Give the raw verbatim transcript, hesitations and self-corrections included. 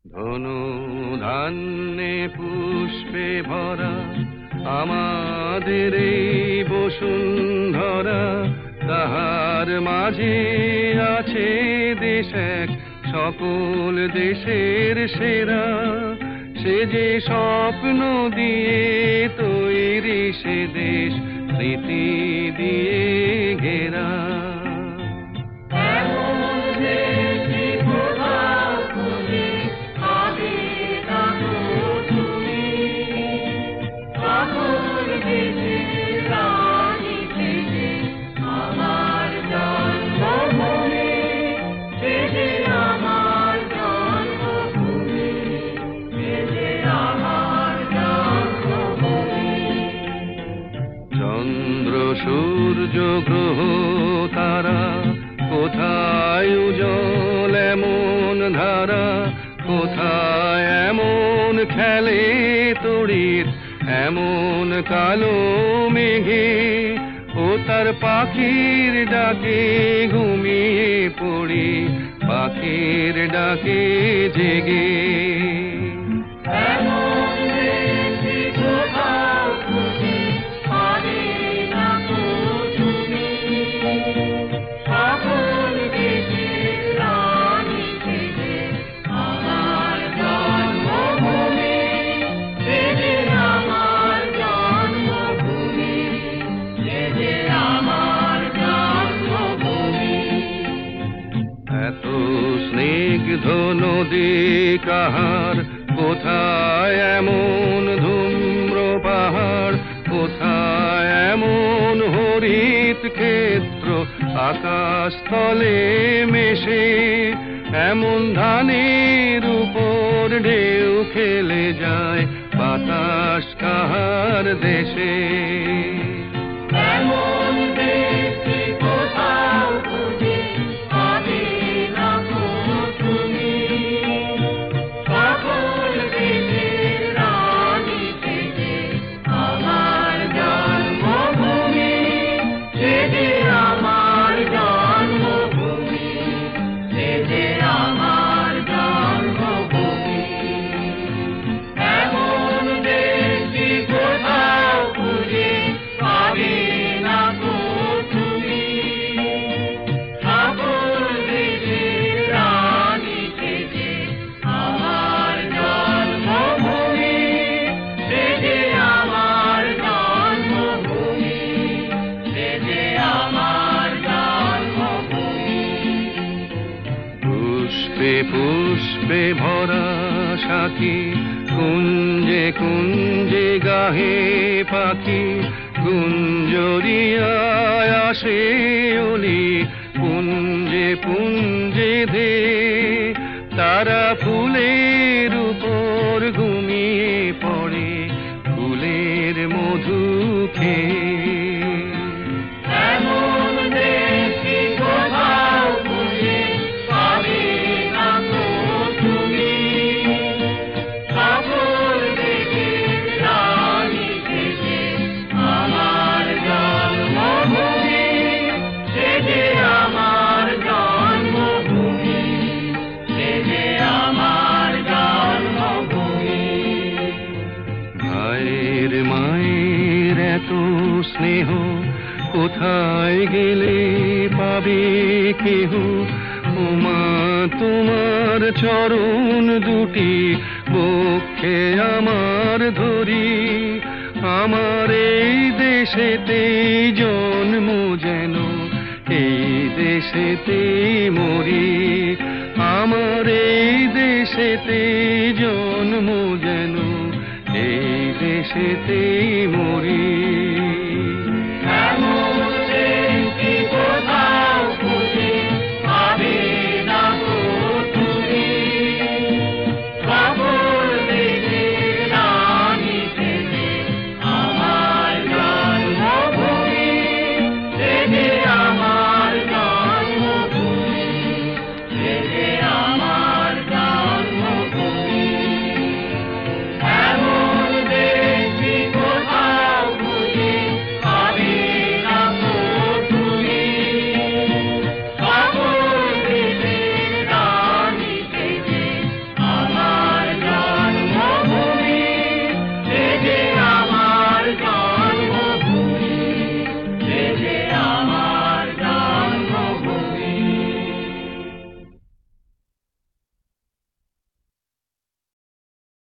ধনু ধান্যে পুষ্পে ভরা আমাদের এই বসুন্ধরা, তাহার মাঝে আছে দেশ এক সকল দেশের সেরা। সে যে স্বপ্ন দিয়ে তৈরি সে দেশ স্মৃতি দিয়ে ঘেরা। চন্দ্র সূর্য গ্রহ তারা কোথায় উজ্জ্বল এমন ধারা, কোথায় এমন খেলে তড়িৎ এমন কালো মেঘে। ও তার পাখির ডাকে ঘুমিয়ে পড়ি, পাখির ডাকে জেগে। এত স্নিগ্ধ নদী কাহার, কোথায় এমন ধূম্র পাহাড়, কোথায় এমন হরিত ক্ষেত্র আকাশ তলে মেশে। এমন ধানের উপর ঢেউ খেলে যায় বাতাস কাহার দেশে। পুষ্পে পুষ্পে ভরা সাথী, কুঞ্জে কুঞ্জে গাহে পাখি। গুঞ্জরিয়ায় আসে অলি, পুঞ্জে পুঞ্জে ধে। তারা ফুলের উপর ঘুমিয়ে পড়ে, ফুলের মধু খেয়ে। ভাইয়ের মায়ের এত স্নেহ কোথায় গেলে পাবে কেহ। ওমা তোমার চরণ দুটি বক্ষে আমার ধরি। আমার এই দেশেতে জন্ম যেন এই দেশেতে মরি। আমার এই দেশেতে জন্ম যেন এই দেশেতে মরি।